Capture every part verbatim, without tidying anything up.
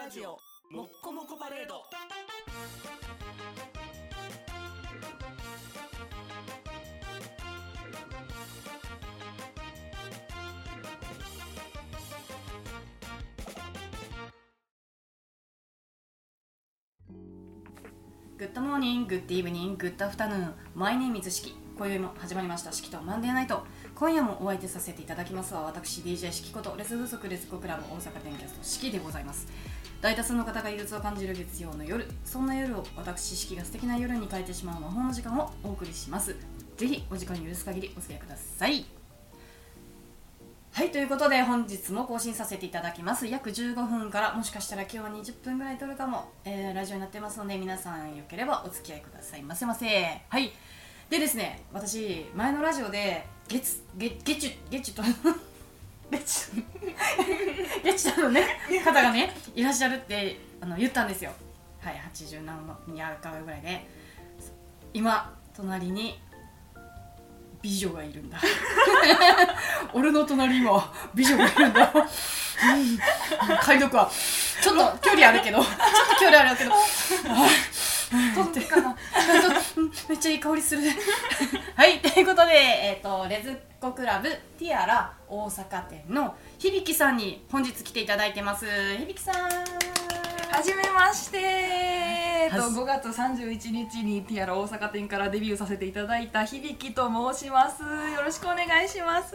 ラジオもっこもこパレード。 グッドモーニング、グッドイブニング、グッドアフタヌーン。マイネームイズシキ。今宵も始まりましたシキとマンデーナイト。今夜もお相手させていただきますは私 ディージェー シキことレス風俗レズコクラブ大阪店キャストシキでございます。大多数の方が憂鬱を感じる月曜の夜、そんな夜を私シキが素敵な夜に変えてしまう魔法の時間をお送りします。ぜひお時間許す限りお付き合いください。はい、ということで本日も更新させていただきます。約じゅうごふんから、もしかしたら今日はにじゅっぷんぐらい撮るかも、えー、ラジオになってますので皆さんよければお付き合いくださいませませ。はい。でですね、私前のラジオで月月月月と月月ちのね方がねいらっしゃるってあの言ったんですよ。はい、はちじゅう何にあるかぐらいで、今隣に美女がいるんだ俺の隣には美女がいるんだ解読はちょっと距離あるけどちょっと距離あるけどどっちかなめっちゃいい香りするはい、ということで、えーと、レズコクラブティアラ大阪店の響さんに本日来ていただいてます。響さん、 はじめまして。えっとごがつさんじゅういちにちにティアラ大阪店からデビューさせていただいた響と申します。よろしくお願いします。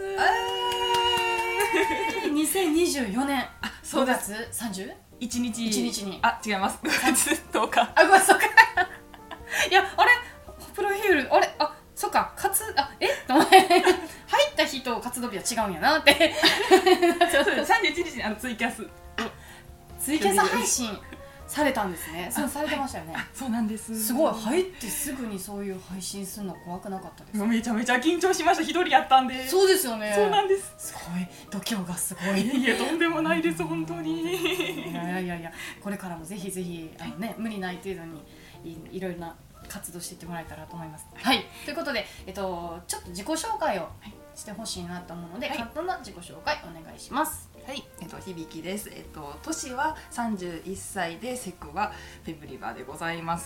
にせんにじゅうよねんごがつさんじゅういちにちいちにちに、 あ、違います、ごがつとおか。 あ、ごめん、そっかいや、あれプロフィール、あれ、あ、そっか、かつ、あ、えっと入った日と活動日は違うんやなってさんじゅういちにちにあのツイキャスツイキャス配信されたんですね。そうされてましたよね。 そうなんです。 すごい、入ってすぐにそういう配信するの怖くなかったですか？ めちゃめちゃ緊張しました。一人やったんで。 そうですよね。 そうなんです。 すごい度胸がすごい。 いや、とんでもないです本当に。 いやいやいやいや、これからもぜひぜひあのね、無理ない程度に い, いろいろな活動していってもらえたらと思います。はい、ということで、えっとちょっと自己紹介をしてほしいなと思うので、はい、簡単な自己紹介お願いします。 はい、えっと響です。えっと年はさんじゅういっさいで、セクはフェブリバーでございます。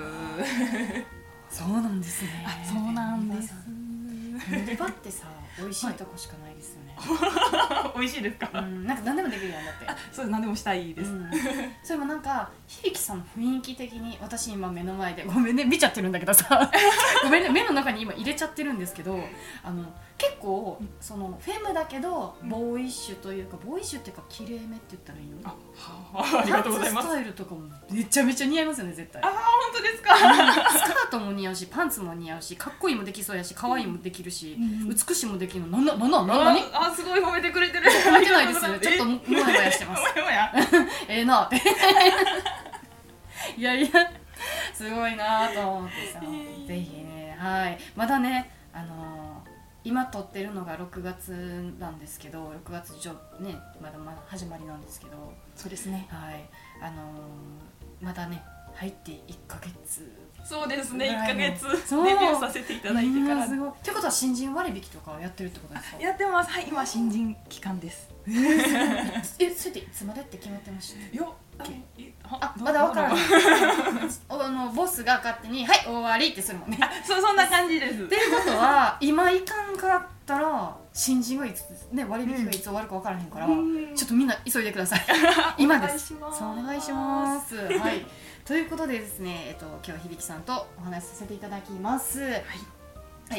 そうなんですね。 あ、そうなんです。 フェブリバってさ、美味しいとこしかないですよね。 はい、美味しいですか？ うん、なんか何でもできるやんだって。 あ、そうです、何でもしたいです。うん、 それもなんか響さんの雰囲気的に、私今目の前でごめんね見ちゃってるんだけどさごめんね、目の中に今入れちゃってるんですけど、あの結構そのフェムだけどボーイッシュというか、ボーイッシュっていうか綺麗めって言ったらいいの？あ、 はあ、ありがとうございます。 パンツスタイルとかもめちゃめちゃ似合いますよね、絶対。 あ、本当ですか？ スカートも似合うし、パンツも似合うし、かっこいいもできそうやし、可愛いもできるし、うん、美しいもできるの。なんな、なんな、なんなに？ あ、すごい褒めてくれてる。 褒めてないですよ。ちょっともやもやしてます。 もやもやええなっていやいや、すごいなと思ってさ、ぜひね、はい、まだね、あのー、今撮ってるのがろくがつなんですけど、ろくがつ上ね、まだまだ始まりなんですけど、 そうですね、 はい、あのー、まだね入っていっかげつ。 そうですね、いっかげつデビューさせていただいてから。 すごい。ってことは新人割引とかやってるってことですか？ やってます。はい、今新人期間です。 えー、え、それでいつまでって決まってました？ いや、 あ、まだ分からないあのボスが勝手に「はい終わり」ってするもんね。 あ、そ, そんな感じです。 っていうことは今いかんかったら新人がいつ、ね、割引がいつ終わるか分からへんから、うん、ちょっとみんな急いでください今です。お願いします。はい、ということでですね、えっと、今日は響さんとお話しさせていただきます。はい、はい、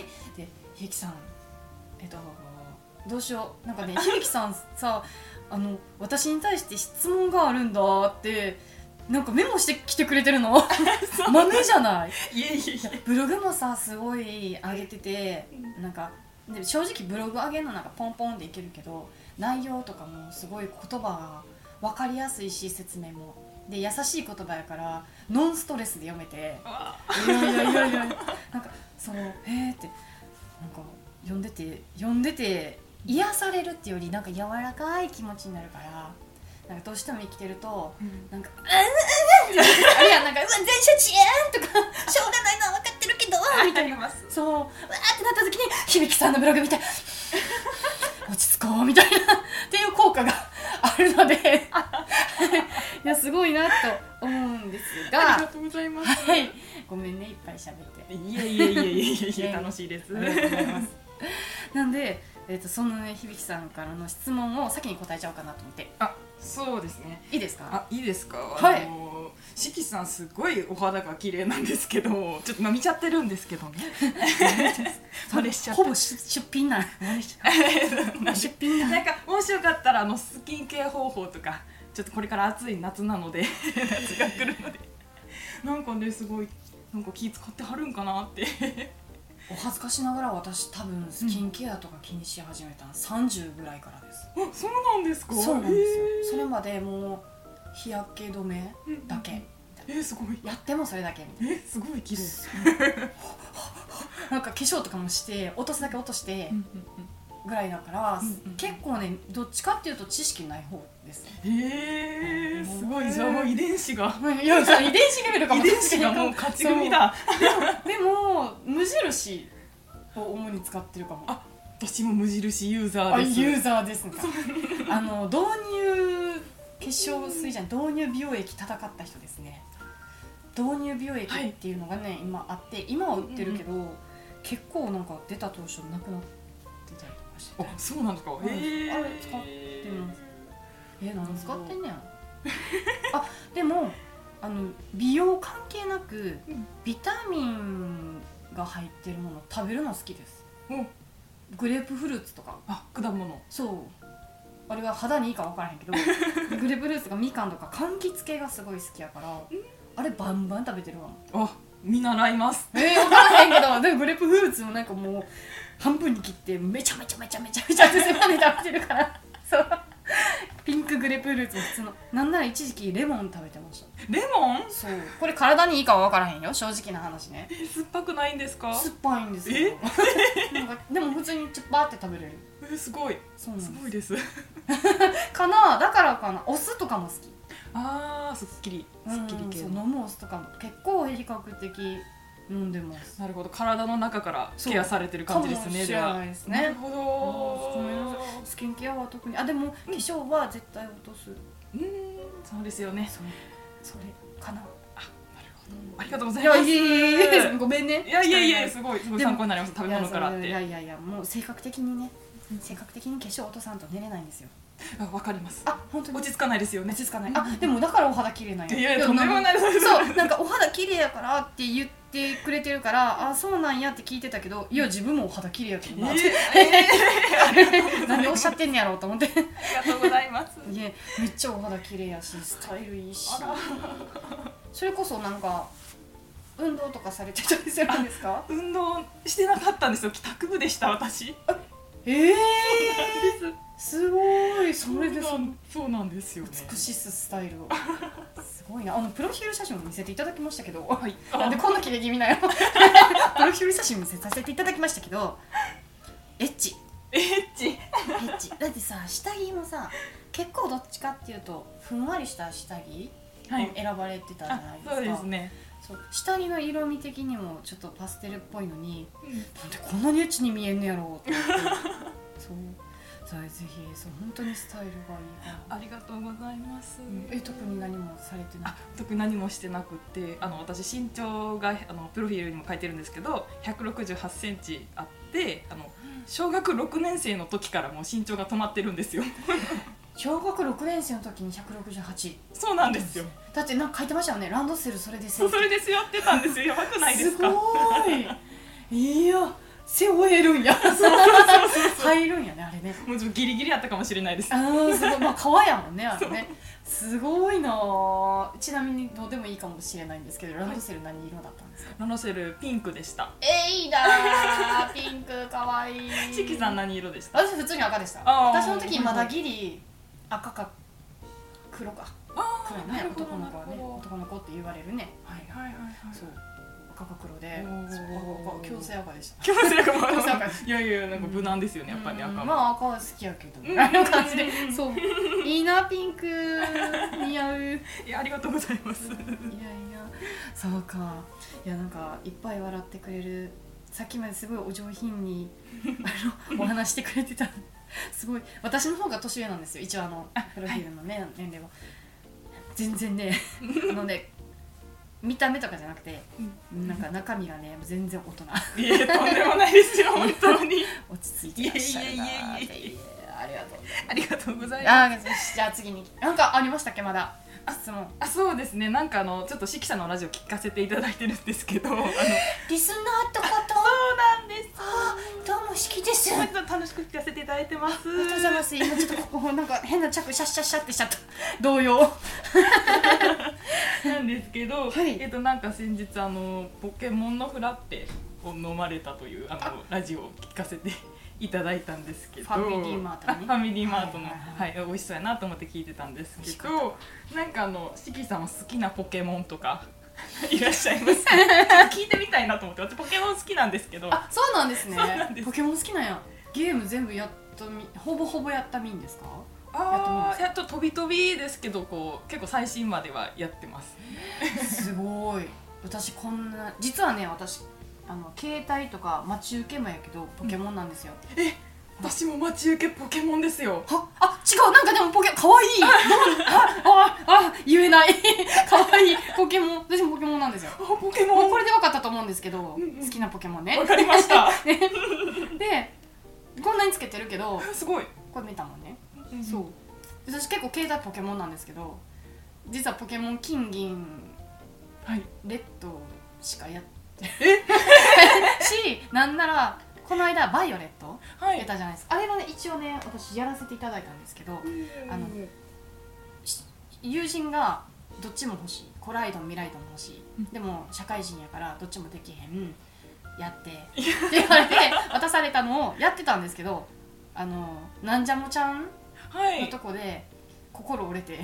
で響さん、えっとどうしよう、なんかね響さんさあの私に対して質問があるんだってなんかメモしてきてくれてるの豆じゃない？ いえいえいえ、 ブログもさすごい上げてて、なんかで正直ブログ上げるのなんかポンポンでいけるけど、内容とかもすごい言葉が分かりやすいし、説明もで優しい言葉やからノンストレスで読めて、いやいやいやいやなんかそのへーってなんか読んでて読んでて癒されるっていうよりなんか柔らかい気持ちになるから、なんかどうしても生きてると、うん、なんか「うんうんうん」あれやなんか「うわ電車遅延」とか「しょうがないのは分かってるけど」みたいな、そううわーってなった時に響さんのブログ見て落ち着こうみたいなっていう効果があるのでいやすごいなと思うんですあがりがとうございます。 はいごめんねいっぱい喋っていえいえいえいえいえ楽しいです。 ありがとうございますなんで、えー、とそのね響さんからの質問を先に答えちゃおうかなと思ってあ、そうですね。 いいですか？ あ、いいですか。 はいあのしきさんすごいお肌が綺麗なんですけど、ちょっとまあ見ちゃってるんですけどね。真似しちゃって。 ほぼ出出品な出品ななんかもしよかったらあのスキンケア方法とかちょっとこれから暑い夏なので夏が来るのでなんかねすごいなんか気使ってはるんかなってお恥ずかしながら私多分スキンケアとか気にし始めたのさんじゅうぐらいからです、 あ、そうなんですか。 そうなんですよへーそれまでもう日焼け止めだけ、 えー、すごい。 やってもそれだけみたいえ、すごい綺麗。 ななんか化粧とかもして落とすだけ落としてうんうんぐらいだから、 うんうん結構ねどっちかっていうと知識ない方ですねうん、えー、すごい。じゃあもう遺伝子がいやそれ遺伝子レベルかも遺伝子がもう勝ち組だ。 でも無印を主に使ってるかもあ、私も無印ユーザあーです。 ユーザーですねあの導入化粧水じゃん導入美容液戦った人ですね導入美容液っていうのがね、はい、今あって今は売ってるけど、うんうん、結構なんか出た当初なくなってたりとかして、 あ、そうなんですか。 うん、 えー、 あれ使ってますえ何使ってんねやあでもあの美容関係なくビタミンが入ってるもの食べるの好きです、 うん、 グレープフルーツとかあ、果物。 そうあれは肌にいいか分からへんけどグレープフルーツとかみかんとか柑橘系がすごい好きやからあれバンバン食べてるわあ、見習います。 えー、分からへんけどでもグレープフルーツもなんかもう半分に切ってめちゃめちゃめちゃめちゃめちゃって狭め食べてるからそうピンクグレープフルーツも普通のなんなら一時期レモン食べてましたレモン？ そうこれ体にいいかは分からへんよ正直な話ねえ、酸っぱくないんですか？ 酸っぱいんですよなんかでも普通にチュッパーって食べれるえ、すごい。 そうなんですすごいですかなだからかなお酢とかも好きあー、すっきりすっきり系うん、そう飲むお酢とかも結構比較的飲んでますなるほど。体の中からケアされてる感じですね。 かもしれないですねなるほど。 ごめんなさいスキンケアは特にあでも化粧は絶対落とすうん、そうですよね。 そうそれかななるほど。ありがとうございます。 いやいやいやごめんねいやいやいや、すごいすごいでも参考になります。食べ物からって。 いやいやいやもう性格的にね性格的に化粧落とさんと寝れないんですよあ、わかります。 あ本当に落ち着かないですよね。 落ち着かないあでもだからお肌綺麗なんやいやいやとんでもないです。 そうなんかお肌綺麗やからって言ってくれてるからあそうなんやって聞いてたけどいや自分もお肌綺麗やけどなって、 えなんでおっしゃってんねやろうと思ってー、ありがとうございます。 いやめっちゃお肌綺麗やしスタイルいいしあらそれこそなんか運動とかされてたりするんですか？ 運動してなかったんですよ。帰宅部でした私。 ええですすごいそれでそのそうなんですよね。 美しすスタイルをすごいなあのプロフィール写真も見せていただきましたけど、 はいなんでこんな切れ気味なよプロフィール写真見せさせていただきましたけどエッチエッチ。 エッチだってさ下着もさ結構どっちかっていうとふんわりした下着をはい。 選ばれてたじゃないですか、 あ、そうですね。 そう下着の色味的にもちょっとパステルっぽいのにうんなんでこんなにエッチに見えんのやろうって思ってそうそれぜひそう本当にスタイルがいいからありがとうございます。 え特に何もされてないあ、特に何もしてなくってあの私身長があのプロフィールにも書いてるんですけどひゃくろくじゅうはちセンチあってあの小学ろくねん生の時からもう身長が止まってるんですよ小学ろくねん生の時にひゃくろくじゅうはちそうなんですよ。 だってなんか書いてましたよねランドセルそれでそうそれで背負ってたんですよ。やばくないですか？ すごいいや背負えるんや入るんやねあれねもうちょっとギリギリやったかもしれないです。 あーすごいまあ革やもんねあれねすごいなあちなみにどうでもいいかもしれないんですけどランドセル何色だったんですか？ ランドセルピンクでした。 えー、いいなーピンクかわいいしきさん何色でした？ 私普通に赤でしたあー私の時まだギリ赤か黒かあ黒いねなるほど男の子はねなるほど男の子って言われるねはいはいはいはい。 そう赤か黒でおーそう赤強制赤でした強制赤も強制赤いやいやなんか無難ですよねやっぱり赤は。 まあ赤は好きやけどんみたいな感じでそういいなピンク似合ういやいいやありがとうございます。 やそうかいやなんかいっぱい笑ってくれるさっきまですごいお上品にあのお話してくれてたすごい私の方が年上なんですよ一応あのプロフィールの、ね、年齢はなんか全然ねあのね見た目とかじゃなくて、 うん、 なんか中身がね全然大人。 いやとんでもないですよ本当に落ち着いてらっしゃるなーって。 いえいえいえいえいえありがとうありがとうございます。 あーよしじゃあ次になんかありましたっけまだ質問。 あそうですね、なんかあのちょっと指揮者のラジオ聞かせていただいてるんですけどあのリスナーってこと？ そうなんです。 どうも好きです。 本当に楽しく聞かせていただいてます。 ありがとうございます。今ちょっとここなんか変な着シャッシャッシャってしちゃった。動揺。 なんですけど、 はいえっとなんか先日あのポケモンのフラッペを飲まれたというあのラジオを聞かせていただいたんですけど、 ファミリーマートね。 ファミリーマートの、 ははいいはい美味しそうやなと思って聞いてたんです美味しけかっど、なんかあのしきさんは好きなポケモンとかいらっしゃいますか？ちょっと聞いてみたいなと思って、私ポケモン好きなんですけど。 あ、そうなんですね。 そうなんですポケモン好きなんや。ゲーム全部やったみ、ほぼほぼやったみんですか？ あーやっと飛び飛びですけどこう結構最新まではやってます。 すごい。私こんな実はね私あの携帯とか待ち受けもやけどポケモンなんですよ。 え私も待ち受けポケモンですよ。 はあ違うなんかでもポケかわいい。あああ言えないかわいいポケモン私もポケモンなんですよ。 あポケモンもうこれで分かったと思うんですけど、 うんうん好きなポケモンね。 わかりましたでこんなにつけてるけどすごい。 これ見たもんね。 うんそう私結構携帯ポケモンなんですけど実はポケモン金銀はいレッドしかやってえしなんならこの間バイオレットはい出たじゃないですか。あれはね一応ね私やらせていただいたんですけどあのし友人がどっちも欲しいコライドンミライドンも欲しい、 うんでも社会人やからどっちもできへんやってって言われて渡されたのをやってたんですけどあのなんじゃもちゃんはいのとこで心折れて、 えー、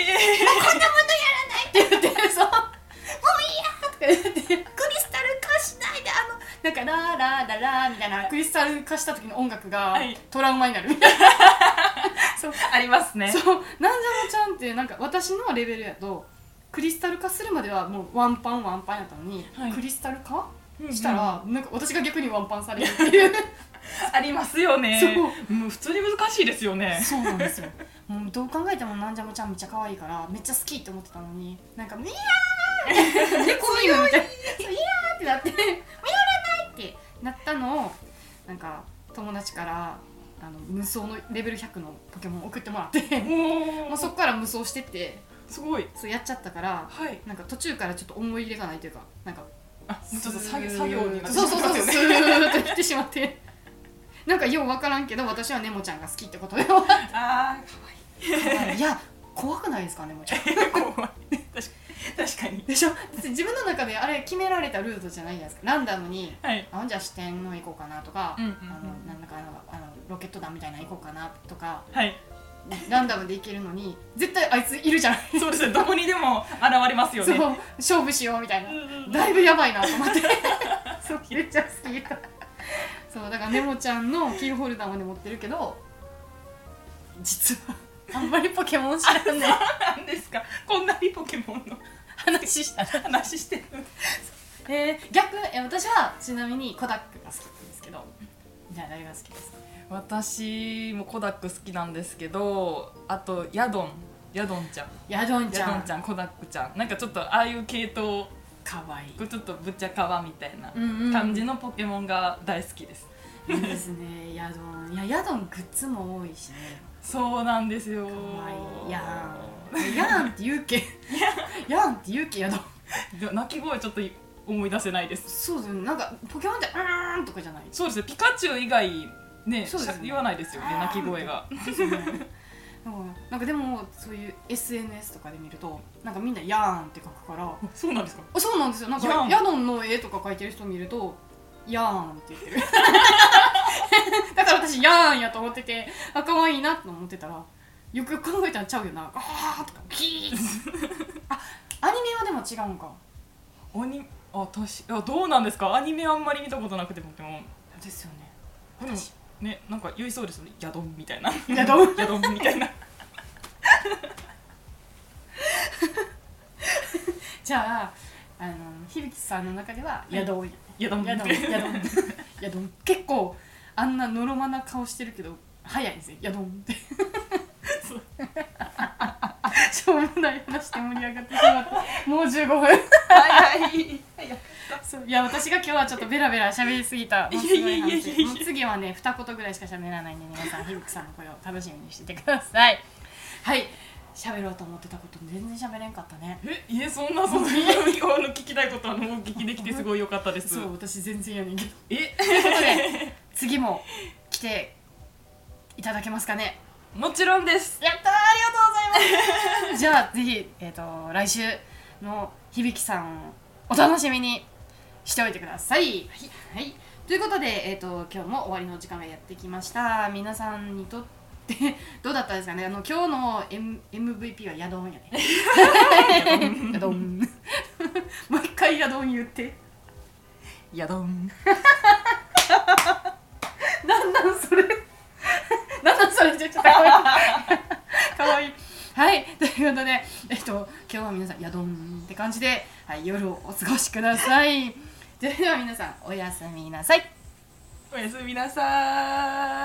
って言ってそうもういいやとか言ってクリスタル化しないであのなんかラーラーララーみたいなクリスタル化した時の音楽がはいトラウマになるみたいなそうありますね。 そうなんじゃもちゃんってなんか私のレベルやとクリスタル化するまではもうワンパンワンパンやったのに、 はいクリスタル化うんうんしたらなんか私が逆にワンパンされるっていうありますよね。 そうもう普通に難しいですよね。 そうなんですよもうどう考えてもなんじゃもちゃんめっちゃ可愛いからめっちゃ好きって思ってたのになんか「いやー!」猫見るみたいな「そういやー!」ってなって「見られない!」ってなったのをなんか友達からあの無双のレベルひゃくのポケモン送ってもらってももうそっから無双してってすごい。 そうやっちゃったからはい。 なんか途中からちょっと思い入れがないというかなんかあもうちょっと作業作業になってしそうそうそうまってますそうスよね。 ーッといってしまってなんかよう分からんけど私はネモちゃんが好きってことであいや怖くないですかネモちゃんあ怖い。確かに確かに。 でしょ自分の中であれ決められたルートじゃないじゃないですかランダムにはい。 あじゃあ視点の行こうかなとか、 うんうんうんあのなんだかあのあのロケット弾みたいなの行こうかなとかはい。 ランダムで行けるのに絶対あいついるじゃんそうですね。どこにでも現れますよね。 そう勝負しようみたいなうんうんうんだいぶやばいなと思ってそうめっちゃ好きそうだからネモちゃんのキーホルダーまで持ってるけど実はあんまりポケモン知らんねなんですか。こんなにポケモンの話した話してる。 えー、逆え私はちなみにコダックが好きなんですけどじゃあ誰が好きですか？ 私もコダック好きなんですけど、あとヤドンヤドンちゃんヤドンちゃんヤドンちゃんコダックちゃんなんかちょっとああいう系統かわいいちょっとぶっちゃかわみたいなうんうん感じのポケモンが大好きです。 いいですねヤドンいやヤドングッズも多いしねそうなんですよ。 かわいいやんやんって言うけやんって言うけヤドンで鳴き声ちょっと思い出せないです。 そうですねなんかポケモンってうーんとかじゃないそうですね。ピカチュウ以外ねそうですね言わないですよね鳴き声が。 ですよねうんなんかでもそういう エスエヌエス とかで見るとなんかみんなやーんって書くからそうなんですか。 あそうなんですよなんかやーんヤドンの絵とか描いてる人見るとやーんって言ってるだから私やーんやと思っててあ可愛いなって思ってたらよくよく考えたらちゃうよなあーとかキーあアニメはでも違うんかアニあ確かどうなんですか。アニメはあんまり見たことなくてポケモンですよねでもねなんか言いそうですよね。ヤドンみたいなヤドンヤドンみたいなじゃああの響さんの中ではヤドンやヤドンヤドンヤドンヤドン結構あんなのろまな顔してるけど早いですねヤドンってしょうもない話で盛り上がってしまってもうじゅうごふんはいはいそういや私が今日はちょっとベラベラ喋りすぎたもうすごいいやいやいやいやいや話もう次はね二言ぐらいしか喋らないんで皆さんひびきさんの声を楽しみにしててください。はい喋ろうと思ってたこと全然喋れんかったね。 えいえそんなそんな今日の聞きたいことあのお聞きできてすごい良かったです。 そう私全然やねんけどえということで次も来ていただけますかね。 もちろんです。 やったーありがとうございますじゃあぜひ、えー、と来週の響さんお楽しみにしておいてください。はい、はい、ということで、えー、と今日も終わりの時間がやってきました。皆さんにとってどうだったですかね。あの今日の、M、エムブイピー はヤドンやねヤドンもう一回ヤドン言ってやどんなんなんそれなんなんそれちょっとかわいいかわいい。はいということで、えっと、今日は皆さんヤドンって感じで、はい、夜をお過ごしください。それでは皆さんおやすみなさい。 おやすみなさーい。